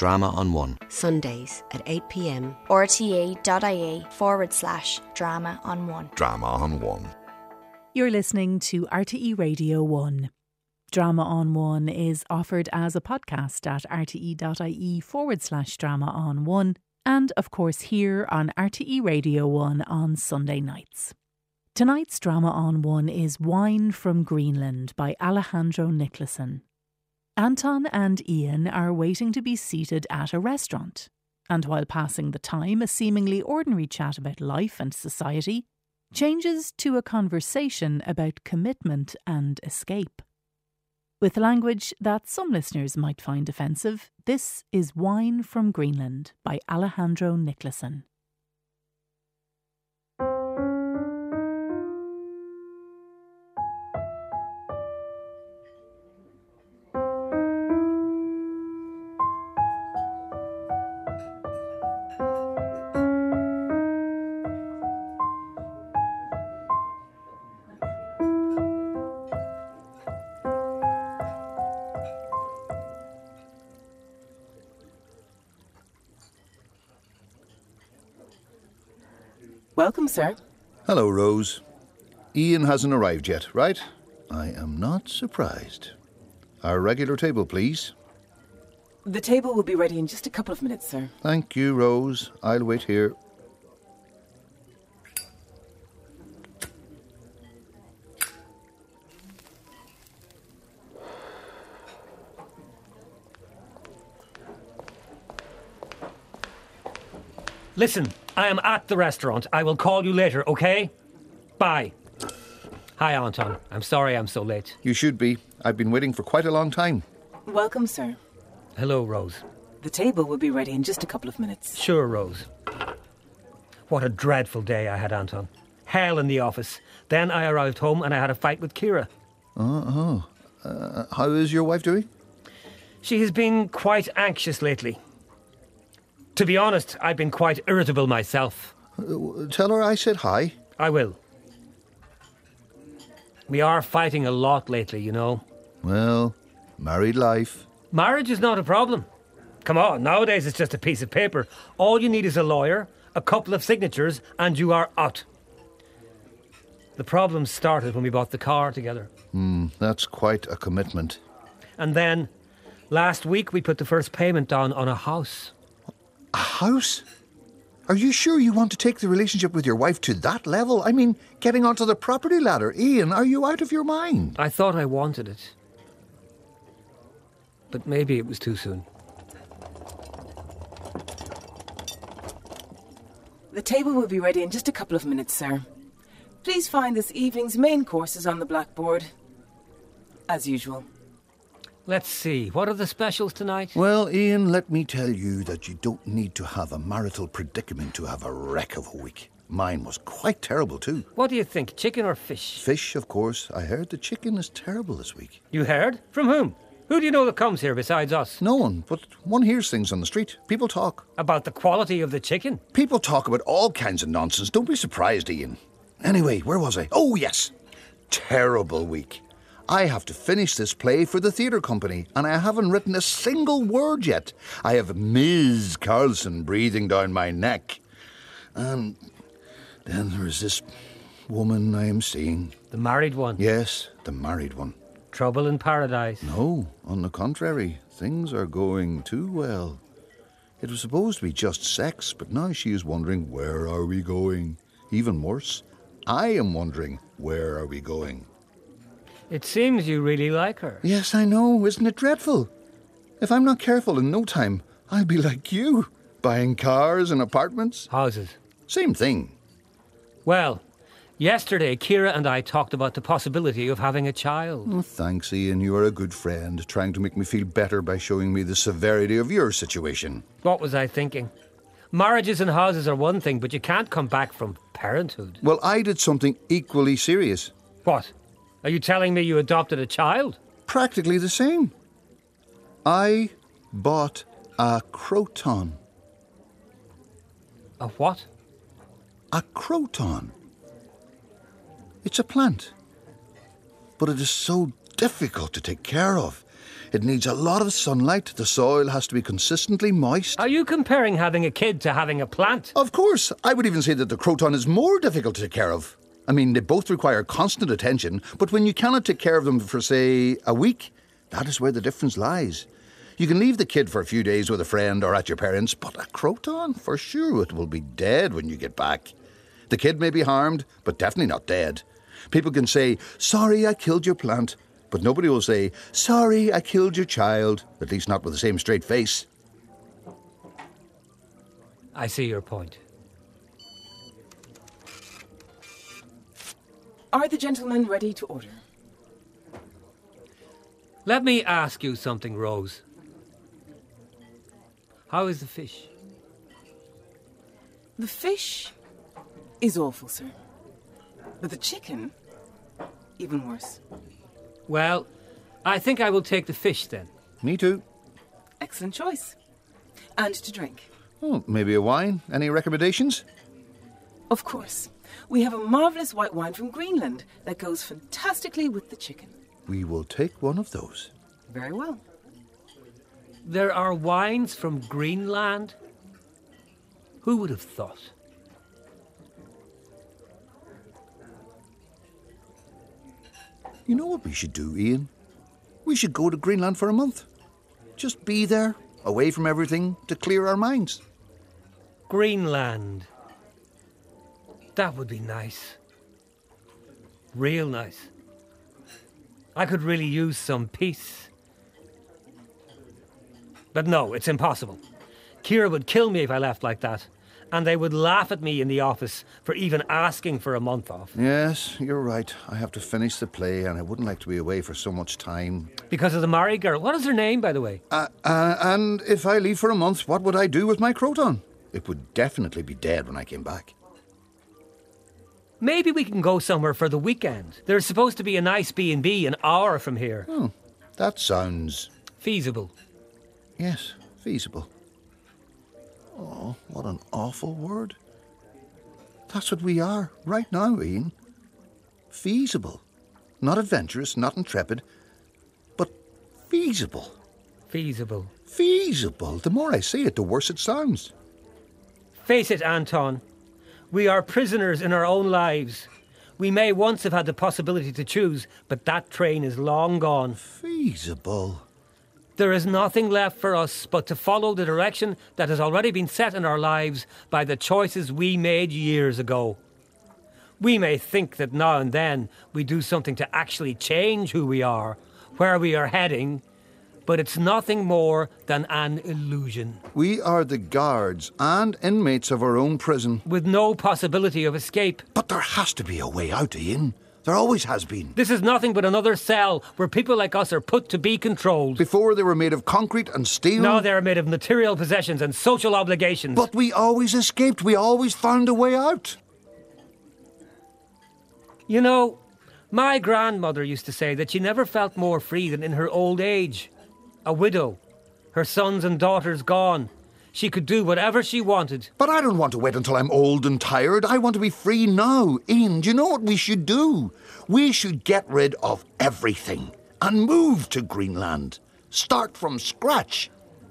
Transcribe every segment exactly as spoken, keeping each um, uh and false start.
Drama on One. Sundays at eight p.m. rte.ie forward slash drama on one. Drama on One. You're listening to R T E Radio one. Drama on One is offered as a podcast at rte.ie forward slash drama on one, and of course here on R T E Radio one on Sunday nights. Tonight's Drama on One is Wine from Greenland by Alejandro Nicholson. Anton and Ian are waiting to be seated at a restaurant, and while passing the time, a seemingly ordinary chat about life and society changes to a conversation about commitment and escape. With language that some listeners might find offensive, this is Wine from Greenland by Alejandro Nicholson. Welcome, sir. Hello, Rose. Ian hasn't arrived yet, right? I am not surprised. Our regular table, please. The table will be ready in just a couple of minutes, sir. Thank you, Rose. I'll wait here. Listen, I am at the restaurant. I will call you later, okay? Bye. Hi, Anton. I'm sorry I'm so late. You should be. I've been waiting for quite a long time. Welcome, sir. Hello, Rose. The table will be ready in just a couple of minutes. Sure, Rose. What a dreadful day I had, Anton. Hell in the office. Then I arrived home and I had a fight with Kira. Oh, oh. Uh, how is your wife doing? She has been quite anxious lately. To be honest, I've been quite irritable myself. Uh, tell her I said hi. I will. We are fighting a lot lately, you know. Well, married life. Marriage is not a problem. Come on, nowadays it's just a piece of paper. All you need is a lawyer, a couple of signatures, and you are out. The problem started when we bought the car together. Hmm, that's quite a commitment. And then, last week we put the first payment down on a house. A house? Are you sure you want to take the relationship with your wife to that level? I mean, getting onto the property ladder. Ian, are you out of your mind? I thought I wanted it. But maybe it was too soon. The table will be ready in just a couple of minutes, sir. Please find this evening's main courses on the blackboard. As usual. Let's see, what are the specials tonight? Well, Ian, let me tell you that you don't need to have a marital predicament to have a wreck of a week. Mine was quite terrible too. What do you think, chicken or fish? Fish, of course. I heard the chicken is terrible this week. You heard? From whom? Who do you know that comes here besides us? No one, but one hears things on the street. People talk. About the quality of the chicken? People talk about all kinds of nonsense. Don't be surprised, Ian. Anyway, where was I? Oh, yes. Terrible week. I have to finish this play for the theatre company, and I haven't written a single word yet. I have Miz Carlson breathing down my neck. And then there is this woman I am seeing. The married one? Yes, the married one. Trouble in paradise? No, on the contrary. Things are going too well. It was supposed to be just sex, but now she is wondering, where are we going? Even worse, I am wondering, where are we going? It seems you really like her. Yes, I know. Isn't it dreadful? If I'm not careful, in no time, I'll be like you, buying cars and apartments. Houses. Same thing. Well, yesterday Kira and I talked about the possibility of having a child. Oh, thanks, Ian. You are a good friend, trying to make me feel better by showing me the severity of your situation. What was I thinking? Marriages and houses are one thing, but you can't come back from parenthood. Well, I did something equally serious. What? Are you telling me you adopted a child? Practically the same. I bought a croton. A what? A croton. It's a plant. But it is so difficult to take care of. It needs a lot of sunlight. The soil has to be consistently moist. Are you comparing having a kid to having a plant? Of course. I would even say that the croton is more difficult to take care of. I mean, they both require constant attention, but when you cannot take care of them for, say, a week, that is where the difference lies. You can leave the kid for a few days with a friend or at your parents', but a croton, for sure, it will be dead when you get back. The kid may be harmed, but definitely not dead. People can say, sorry, I killed your plant, but nobody will say, sorry, I killed your child, at least not with the same straight face. I see your point. Are the gentlemen ready to order? Let me ask you something, Rose. How is the fish? The fish is awful, sir. But the chicken, even worse. Well, I think I will take the fish then. Me too. Excellent choice. And to drink? Oh, maybe a wine. Any recommendations? Of course. We have a marvellous white wine from Greenland that goes fantastically with the chicken. We will take one of those. Very well. There are wines from Greenland? Who would have thought? You know what we should do, Ian? We should go to Greenland for a month. Just be there, away from everything, to clear our minds. Greenland. That would be nice. Real nice. I could really use some peace. But no, it's impossible. Kira would kill me if I left like that. And they would laugh at me in the office for even asking for a month off. Yes, you're right. I have to finish the play and I wouldn't like to be away for so much time. Because of the Mari girl. What is her name, by the way? Uh, uh, and if I leave for a month, what would I do with my croton? It would definitely be dead when I came back. Maybe we can go somewhere for the weekend. There's supposed to be a nice B and B an hour from here. Oh, that sounds... feasible. Yes, feasible. Oh, what an awful word. That's what we are right now, Ian. Feasible. Not adventurous, not intrepid, but feasible. Feasible. Feasible. The more I say it, the worse it sounds. Face it, Anton. We are prisoners in our own lives. We may once have had the possibility to choose, but that train is long gone. Feasible. There is nothing left for us but to follow the direction that has already been set in our lives by the choices we made years ago. We may think that now and then we do something to actually change who we are, where we are heading, but it's nothing more than an illusion. We are the guards and inmates of our own prison. With no possibility of escape. But there has to be a way out, Ian. There always has been. This is nothing but another cell where people like us are put to be controlled. Before they were made of concrete and steel. Now they're made of material possessions and social obligations. But we always escaped. We always found a way out. You know, my grandmother used to say that she never felt more free than in her old age. A widow, her sons and daughters gone. She could do whatever she wanted. But I don't want to wait until I'm old and tired. I want to be free now. Ian, do you know what we should do? We should get rid of everything and move to Greenland. Start from scratch.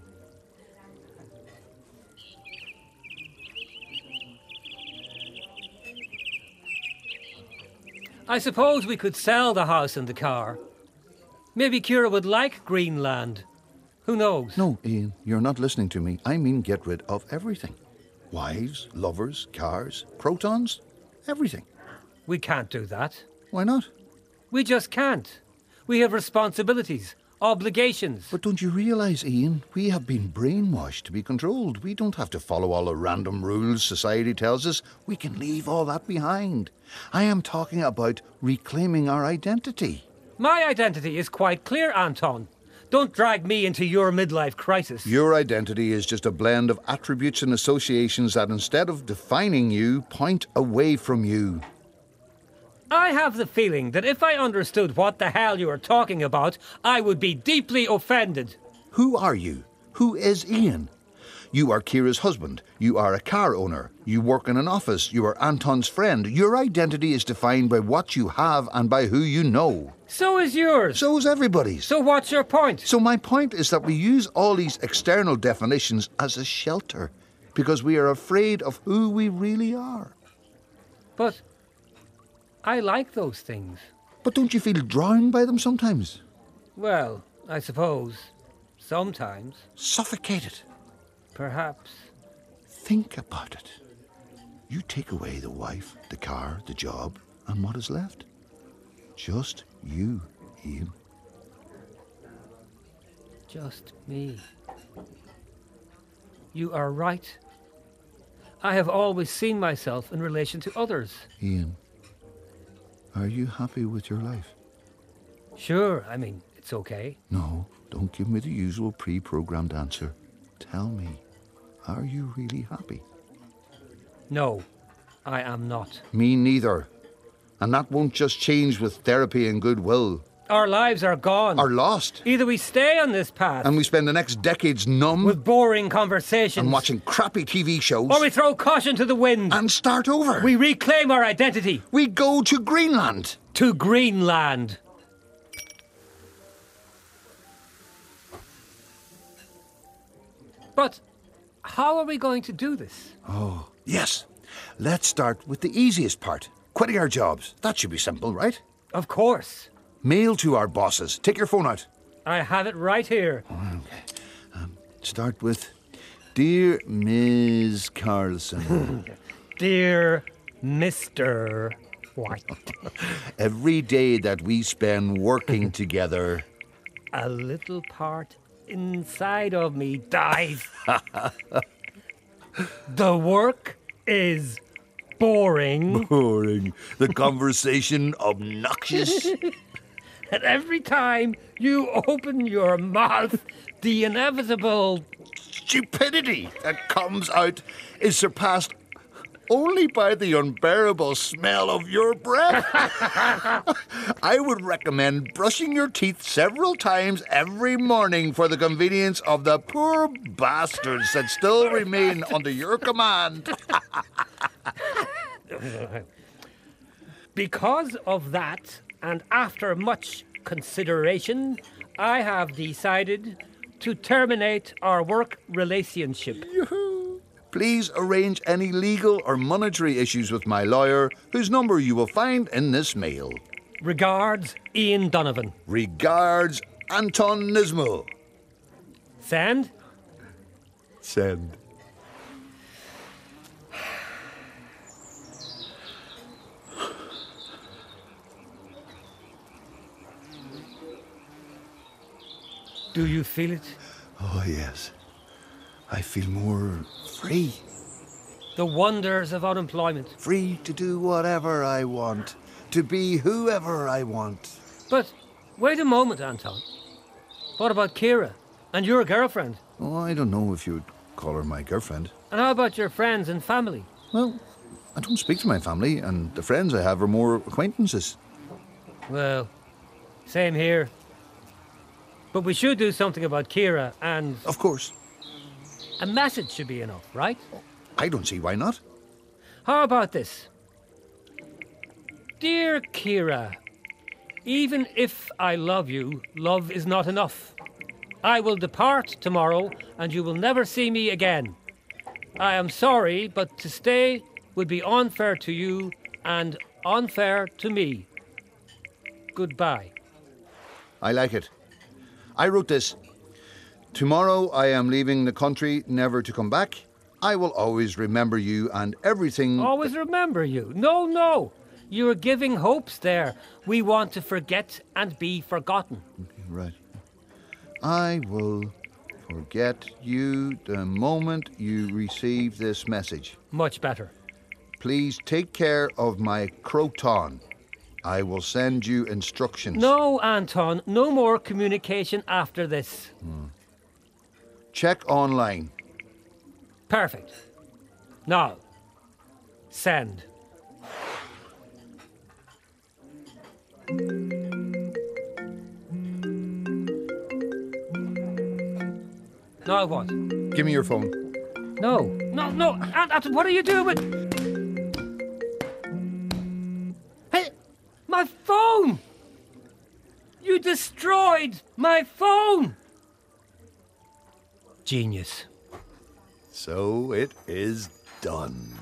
I suppose we could sell the house and the car. Maybe Kira would like Greenland. Who knows? No, Ian, you're not listening to me. I mean get rid of everything. Wives, lovers, cars, protons, everything. We can't do that. Why not? We just can't. We have responsibilities, obligations. But don't you realise, Ian, we have been brainwashed to be controlled. We don't have to follow all the random rules society tells us. We can leave all that behind. I am talking about reclaiming our identity. My identity is quite clear, Anton. Don't drag me into your midlife crisis. Your identity is just a blend of attributes and associations that, instead of defining you, point away from you. I have the feeling that if I understood what the hell you are talking about, I would be deeply offended. Who are you? Who is Ian? You are Ciara's husband. You are a car owner. You work in an office. You are Anton's friend. Your identity is defined by what you have and by who you know. So is yours. So is everybody's. So what's your point? So my point is that we use all these external definitions as a shelter because we are afraid of who we really are. But I like those things. But don't you feel drowned by them sometimes? Well, I suppose sometimes. Suffocated. Perhaps. Think about it. You take away the wife, the car, the job, and what is left? Just you, Ian. Just me. You are right. I have always seen myself in relation to others. Ian, are you happy with your life? Sure, I mean, it's okay. No, don't give me the usual pre-programmed answer. Tell me, are you really happy? No, I am not. Me neither. And that won't just change with therapy and goodwill. Our lives are gone. Are lost. Either we stay on this path And we spend the next decades numb with boring conversations and watching crappy T V shows. or we throw caution to the wind. And start over. We reclaim our identity. We go to Greenland. To Greenland. But how are we going to do this? Oh, yes. Let's start with the easiest part. Quitting our jobs. That should be simple, right? Of course. Mail to our bosses. Take your phone out. I have it right here. Okay. Um, start with, Dear Miz Carlson. Dear Mister White. Every day that we spend working together, A little part inside of me dies. The work is boring. boring. The conversation obnoxious. And every time you open your mouth, the inevitable Stupidity that comes out is surpassed only by the unbearable smell of your breath. I would recommend brushing your teeth several times every morning for the convenience of the poor bastards that still remain under your command. Because of that, and after much consideration, I have decided to terminate our work relationship. Please arrange any legal or monetary issues with my lawyer, whose number you will find in this mail. Regards, Ian Donovan. Regards, Anton Nismo. Send? Send. Do you feel it? Oh, yes. I feel more free. The wonders of unemployment. Free to do whatever I want. To be whoever I want. But wait a moment, Anton. What about Ciara and your girlfriend? Oh, I don't know if you'd call her my girlfriend. And how about your friends and family? Well, I don't speak to my family, and the friends I have are more acquaintances. Well, same here. But we should do something about Ciara, and Of course. a message should be enough, right? I don't see why not. How about this? Dear Ciara, even if I love you, love is not enough. I will depart tomorrow and you will never see me again. I am sorry, but to stay would be unfair to you and unfair to me. Goodbye. I like it. I wrote this. Tomorrow I am leaving the country, never to come back. I will always remember you and everything... Always remember you. No, no. You are giving hopes there. We want to forget and be forgotten. Right. I will forget you the moment you receive this message. Much better. Please take care of my croton. I will send you instructions. No, Anton. No more communication after this. Hmm. Check online. Perfect. Now, send. Now what? Give me your phone. No, no, no. Aunt, Aunt, what are you doing with... Hey, my phone! You destroyed my phone! Genius. So it is done.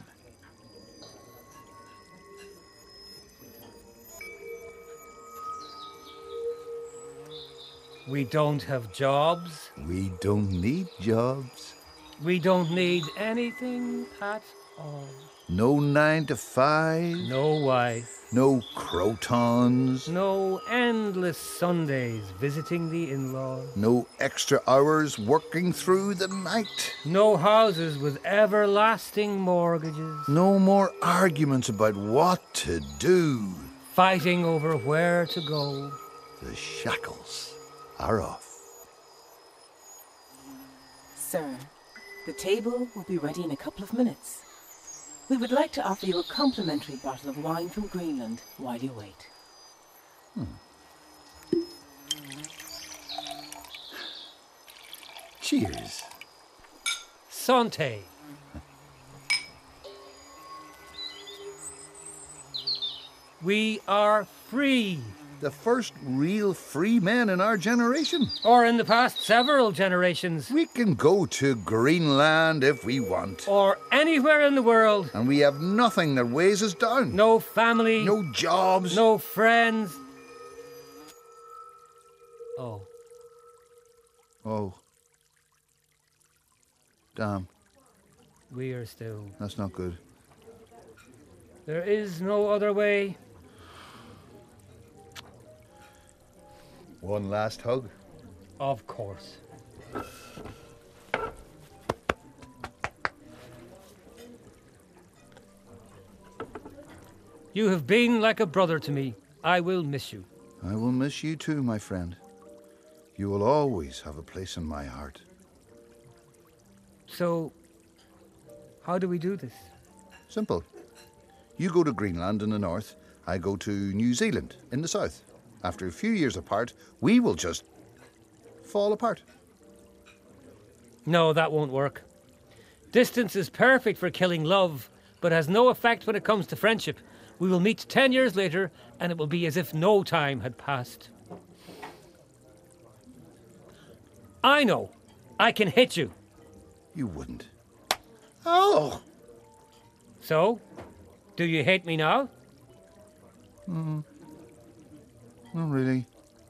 We don't have jobs. We don't need jobs. We don't need anything at all. No nine to five. No wife. No crotons. No endless Sundays visiting the in-laws. No extra hours working through the night. No houses with everlasting mortgages. No more arguments about what to do. Fighting over where to go. The shackles are off. Sir, the table will be ready in a couple of minutes. We would like to offer you a complimentary bottle of wine from Greenland while you wait. Hmm. Cheers. Santé. We are free. The first real free men in our generation. Or in the past several generations. We can go to Greenland if we want. Or anywhere in the world. And we have nothing that weighs us down. No family. No jobs. No friends. Oh. Oh. Damn. We are still. That's not good. There is no other way. One last hug. Of course. You have been like a brother to me. I will miss you. I will miss you too, my friend. You will always have a place in my heart. So, how do we do this? Simple. You go to Greenland in the north, I go to New Zealand in the south. After a few years apart, we will just fall apart. No, that won't work. Distance is perfect for killing love, but has no effect when it comes to friendship. We will meet ten years later, and it will be as if no time had passed. I know. I can hit you. You wouldn't. Oh! So, do you hate me now? Mm. Not really.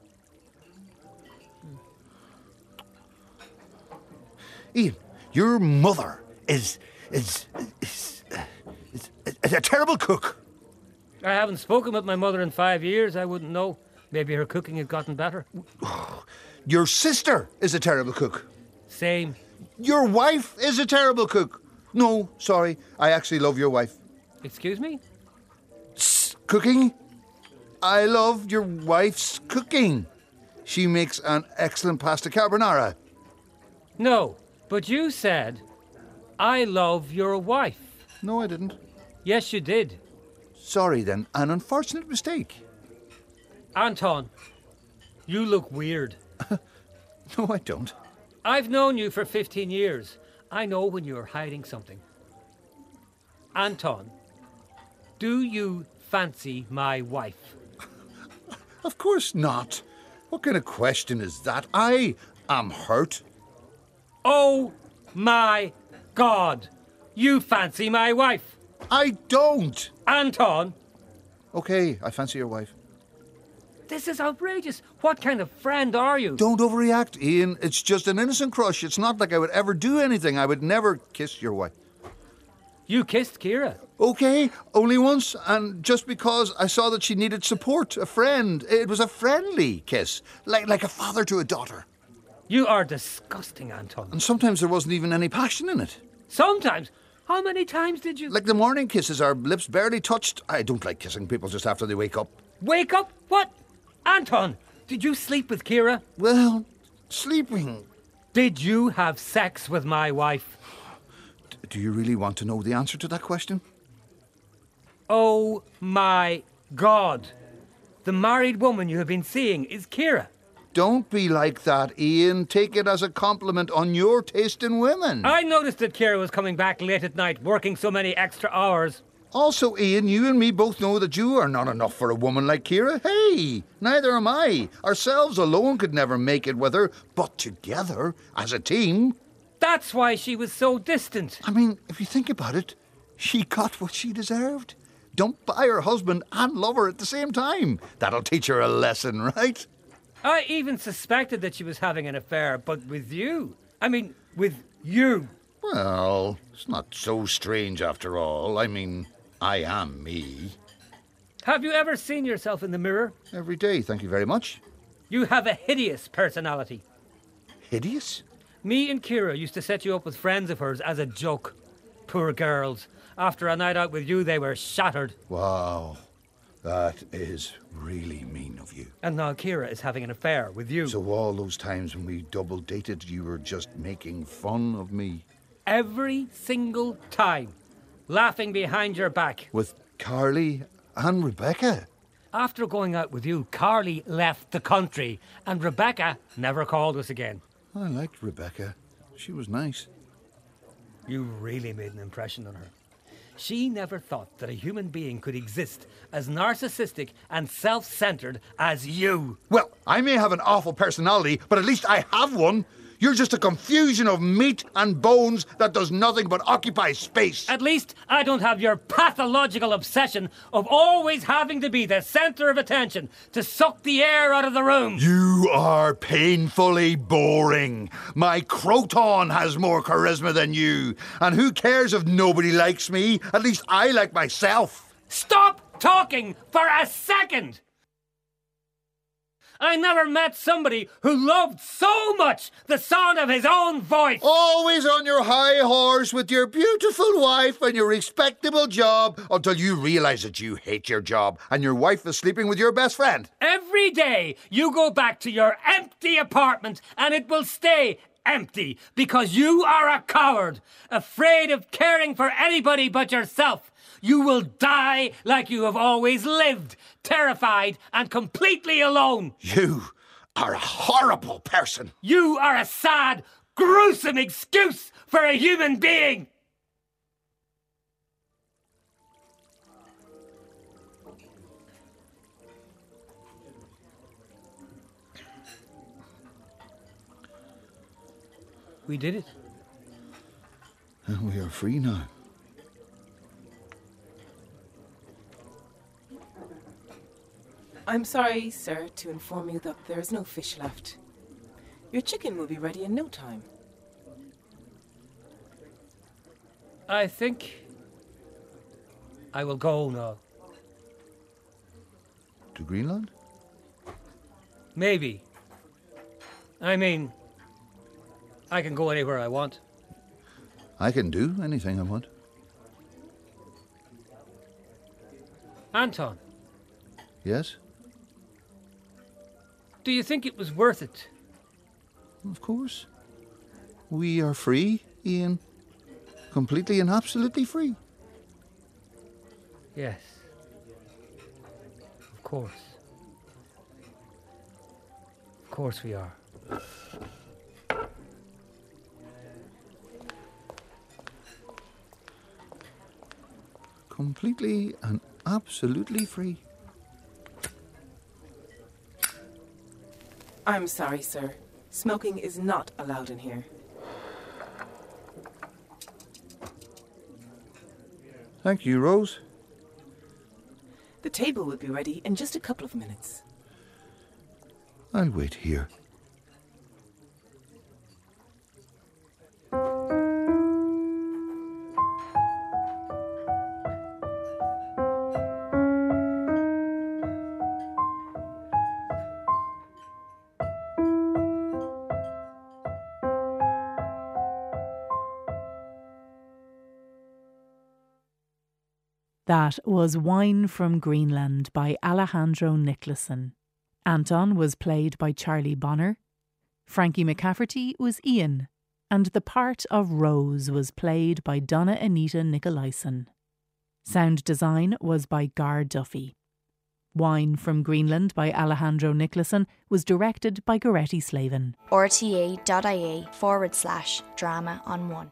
Ian, your mother is is is, is, is a terrible cook. I haven't spoken with my mother in five years. I wouldn't know. Maybe her cooking has gotten better. Your sister is a terrible cook. Same. Your wife is a terrible cook. No, sorry. I actually love your wife. Excuse me? S- cooking? I love your wife's cooking. She makes an excellent pasta carbonara. No, but you said, I love your wife. No, I didn't. Yes, you did. Sorry then, an unfortunate mistake. Anton, you look weird. No, I don't. I've known you for fifteen years. I know when you're hiding something. Anton, do you fancy my wife? Of course not. What kind of question is that? I am hurt. Oh my God! You fancy my wife! I don't. Anton! Okay, I fancy your wife. This is outrageous. What kind of friend are you? Don't overreact, Ian. It's just an innocent crush. It's not like I would ever do anything. I would never kiss your wife. You kissed Kira. Okay, only once, and just because I saw that she needed support, a friend. It was a friendly kiss, like like a father to a daughter. You are disgusting, Anton. And sometimes there wasn't even any passion in it. Sometimes? How many times did you... Like the morning kisses, our lips barely touched. I don't like kissing people just after they wake up. Wake up? What? Anton, did you sleep with Kira? Well, sleeping. Did you have sex with my wife? D- do you really want to know the answer to that question? Oh my God. The married woman you have been seeing is Kira. Don't be like that, Ian. Take it as a compliment on your taste in women. I noticed that Kira was coming back late at night, working so many extra hours. Also, Ian, you and me both know that you are not enough for a woman like Kira. Hey, neither am I. Ourselves alone could never make it with her, but together, as a team... That's why she was so distant. I mean, if you think about it, she got what she deserved. Don't buy her husband and love her at the same time. That'll teach her a lesson, right? I even suspected that she was having an affair, but with you. I mean, with you. Well, it's not so strange after all. I mean, I am me. Have you ever seen yourself in the mirror? Every day, thank you very much. You have a hideous personality. Hideous? Me and Kira used to set you up with friends of hers as a joke. Poor girls. After a night out with you, they were shattered. Wow. That is really mean of you. And now Kira is having an affair with you. So all those times when we double dated, you were just making fun of me? Every single time. Laughing behind your back. With Carly and Rebecca? After going out with you, Carly left the country and Rebecca never called us again. I liked Rebecca. She was nice. You really made an impression on her. She never thought that a human being could exist as narcissistic and self-centred as you. Well, I may have an awful personality, but at least I have one. You're just a confusion of meat and bones that does nothing but occupy space. At least I don't have your pathological obsession of always having to be the centre of attention, to suck the air out of the room. You are painfully boring. My Croton has more charisma than you. And who cares if nobody likes me? At least I like myself. Stop talking for a second! I never met somebody who loved so much the sound of his own voice. Always on your high horse with your beautiful wife and your respectable job until you realise that you hate your job and your wife is sleeping with your best friend. Every day you go back to your empty apartment and it will stay empty because you are a coward, afraid of caring for anybody but yourself. You will die like you have always lived, terrified and completely alone. You are a horrible person. You are a sad, gruesome excuse for a human being. We did it. And we are free now. I'm sorry, sir, to inform you that there is no fish left. Your chicken will be ready in no time. I think I will go now. To Greenland? Maybe. I mean, I can go anywhere I want. I can do anything I want. Anton. Yes? Do you think it was worth it? Of course. We are free, Ian. Completely and absolutely free. Yes. Of course. Of course we are. Completely and absolutely free. I'm sorry, sir. Smoking is not allowed in here. Thank you, Rose. The table will be ready in just a couple of minutes. I'll wait here. That was Wine from Greenland by Alejandro Nicholson. Anton was played by Charlie Bonner. Frankie McCafferty was Ian. And the part of Rose was played by Donna Anita Nicolaisen. Sound design was by Gar Duffy. Wine from Greenland by Alejandro Nicholson was directed by Goretti Slavin. rte.ie forward slash drama on one.